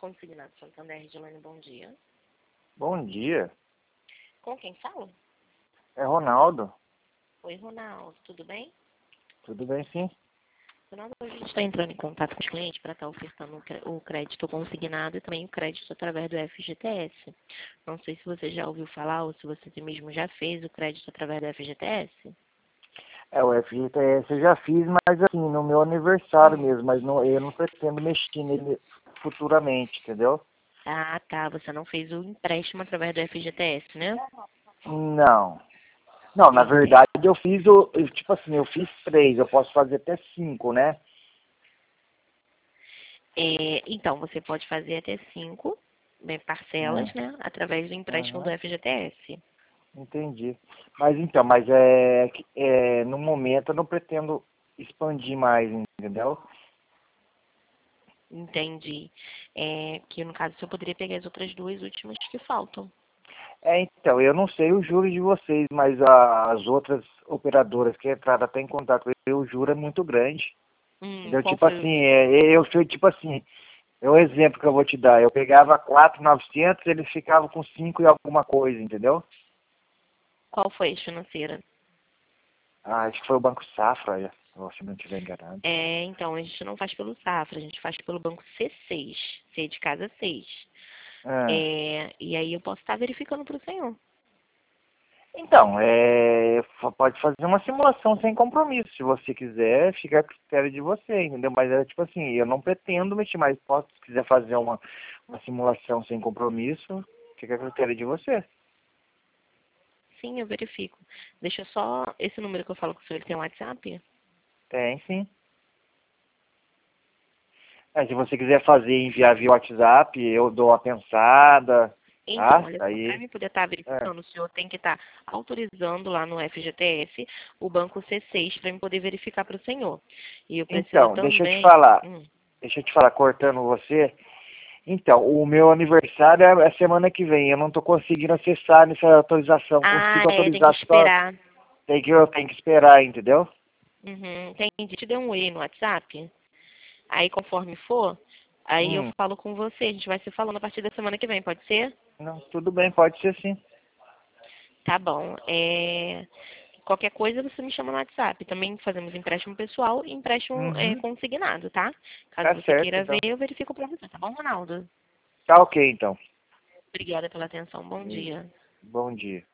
Consignado Santander, Regilane, bom dia. Bom dia, Com quem fala? é Ronaldo. Oi, Ronaldo, tudo bem? Tudo bem, sim? Ronaldo, a gente está entrando em contato com os clientes para estar ofertando o crédito consignado e também o crédito através do FGTS. Não sei se você já ouviu falar ou se você mesmo já fez o crédito através do FGTS. O FGTS eu já fiz, mas assim, no meu aniversário mesmo, mas não, eu não pretendo mexer nele futuramente, entendeu? Ah, tá, você não fez o empréstimo através do FGTS, né? Não. Não, na Entendi. verdade tipo assim, eu fiz 3, eu posso fazer até 5, né? Então, você pode fazer até 5 parcelas, Hum, né? Através do empréstimo do aham, FGTS. entendi. Mas então, no momento eu não pretendo expandir mais, entendeu? Entendi. Que no caso eu poderia pegar as outras duas últimas que faltam. Então, eu não sei o juro de vocês, mas as outras operadoras que entraram até em contato com ele, o juro é muito grande. Entendeu? Qual Tipo foi assim, eu fui tipo assim, é o exemplo que eu vou te dar. Eu pegava 4.900, eles ficavam com 5 e alguma coisa, entendeu? qual foi a financeira? Ah, acho que foi o Banco Safra, se não estiver enganado. Então, a gente não faz pelo Safra, a gente faz pelo banco C6, C de casa 6. Ah, E aí eu posso estar verificando para o senhor. então, pode fazer uma simulação sem compromisso. Se você quiser, fica a critério de você, entendeu? Mas é tipo assim, eu não pretendo mexer, mas se quiser fazer uma simulação sem compromisso, fica a critério de você. Sim, eu verifico. Deixa só esse número que eu falo com o senhor, ele tem um WhatsApp? Tem sim. Se você quiser fazer enviar via WhatsApp, eu dou uma pensada, Então, tá? olha só, para Aí, mim poder estar é. verificando, o senhor tem que estar autorizando lá no FGTS o banco C6 para eu poder verificar para o senhor. E eu preciso Então, também. deixa eu te falar, cortando você. Então, o meu aniversário é semana que vem. Eu não estou conseguindo acessar nessa autorização. Ah, Consigo tem que autorizar só. esperar. Eu tenho que esperar, entendeu? Entendi. Te deu um e no WhatsApp? Aí, conforme for, aí eu Hum, falo com você. A gente vai se falando a partir da semana que vem, pode ser? não, tudo bem, pode ser sim. Tá bom. Qualquer coisa você me chama no WhatsApp. Também fazemos empréstimo pessoal e empréstimo Uhum, consignado, tá? Caso tá você certo queira ver, então. eu verifico pra você, tá bom, Ronaldo? Tá ok então. Obrigada pela atenção. Bom E dia. bom dia.